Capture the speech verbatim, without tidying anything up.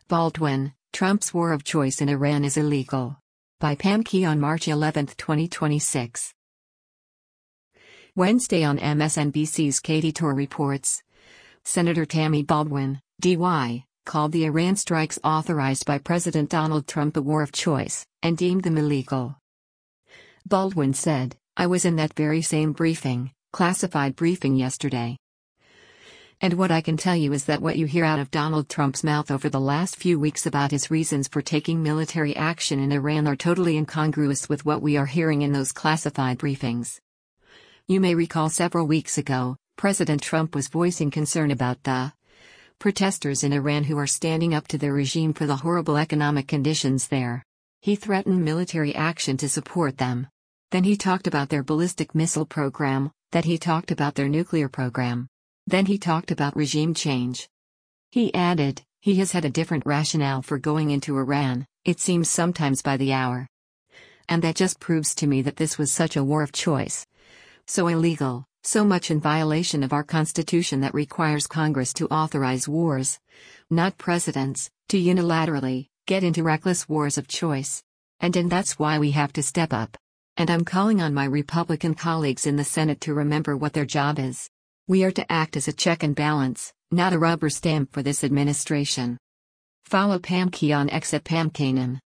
Baldwin, Trump's war of choice in Iran is illegal. By Pam Key on March eleventh, twenty twenty-six. Wednesday on M S N B C's Katy Tur reports. Senator Tammy Baldwin, D Y, called the Iran strikes authorized by President Donald Trump a war of choice, and deemed them illegal. Baldwin said, "I was in that very same briefing, classified briefing yesterday. And what I can tell you is that what you hear out of Donald Trump's mouth over the last few weeks about his reasons for taking military action in Iran are totally incongruous with what we are hearing in those classified briefings." You may recall several weeks ago, President Trump was voicing concern about the protesters in Iran who are standing up to their regime for the horrible economic conditions there. He threatened military action to support them. Then he talked about their ballistic missile program, that he talked about their nuclear program. Then he talked about regime change. He added, he has had a different rationale for going into Iran, it seems sometimes by the hour. And that just proves to me that this was such a war of choice. So illegal, so much in violation of our Constitution that requires Congress to authorize wars, not presidents, to unilaterally get into reckless wars of choice. And and that's why we have to step up. And I'm calling on my Republican colleagues in the Senate to remember what their job is. We are to act as a check and balance, not a rubber stamp for this administration. Follow Pam Key on X at Pam Kanan.